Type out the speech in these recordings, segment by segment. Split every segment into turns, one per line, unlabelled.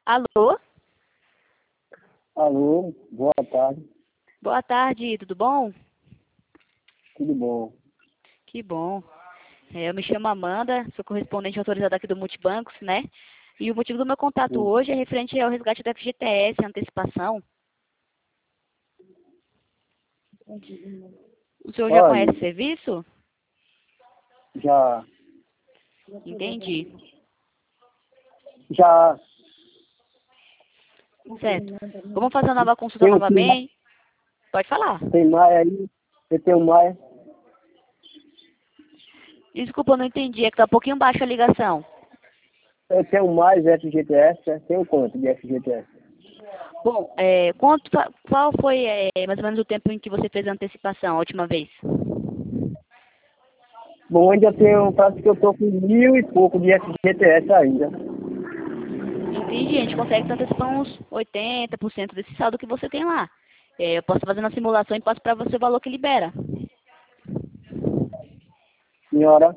Alô?
Alô, boa tarde,
Boa tarde, tudo bom?
tudo bom?
Que bom. Eu me chamo Amanda, sou correspondente autorizada aqui do Multibancos, né? E o motivo do meu contato
Sim.
hoje é referente ao resgate da FGTS, antecipação. O senhor já conhece
Olha,
o serviço?
já,
Entendi.
já
Certo. Vamos fazer uma nova consulta
tem
novamente? Pode falar.
tem mais aí, você tem um mais,
Desculpa, eu não entendi, é que tá um pouquinho baixa a ligação.
eu tenho mais FGTS, tem um quanto de FGTS?
Bom, qual foi mais ou menos o tempo em que você fez a antecipação a última vez?
Bom, ainda tenho, parece que eu tô com 1.000 e pouco de FGTS ainda.
Entendi, a gente consegue antecipar uns 80% desse saldo que você tem lá. Eu posso fazer uma simulação e passo para você o valor que libera.
Senhora,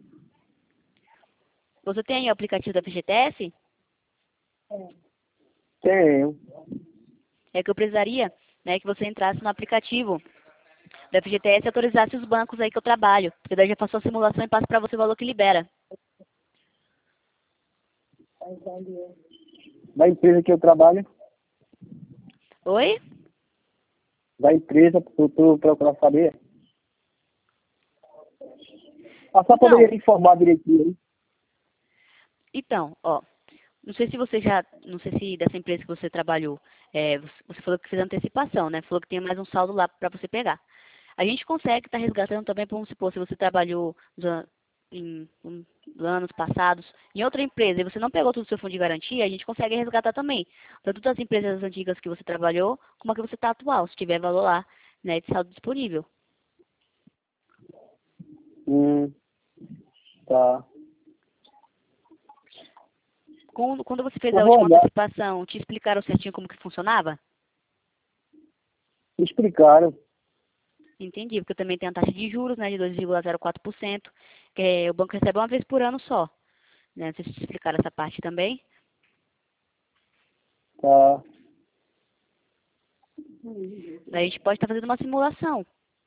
Você tem aí o aplicativo da FGTS?
tenho,
É que eu precisaria, né, que você entrasse no aplicativo da FGTS e autorizasse os bancos aí que eu trabalho. Porque daí já faço a simulação e passo para você o valor que libera.
da empresa que eu trabalho,
Oi?
da empresa que eu tô procurando saber. Ah, só
Então,
poderia informar direitinho aí.
ó, não sei se dessa empresa que você trabalhou, você falou que fez antecipação, né? Falou que tem mais um saldo lá para você pegar. A gente consegue estar resgatando também, vamos supor, se você trabalhou em anos passados em outra empresa e você não pegou todo o seu fundo de garantia, a gente consegue resgatar também. Tanto das empresas antigas que você trabalhou, como a que você está atual, se tiver valor lá, né, de saldo disponível.
Hum, tá.
Quando você fez
Eu
a
vou
última
olhar,
antecipação, te explicaram certinho como que funcionava?
explicaram.
Entendi, porque eu também tenho a taxa de juros, né, de 2,04%, que o banco recebe uma vez por ano só. Né? Vocês te explicaram essa parte também?
Tá.
Daí a gente pode estar fazendo uma simulação,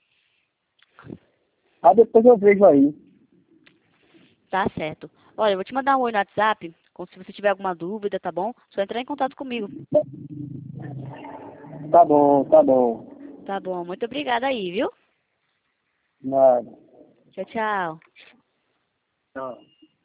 Ah, depois eu vejo aí.
tá certo. Olha, eu vou te mandar um oi no WhatsApp, se você tiver alguma dúvida, tá bom? Só entrar em contato comigo.
Tá bom, tá bom.
Tá bom, muito obrigada aí, viu?
Nada.
Tchau, tchau.
Tchau.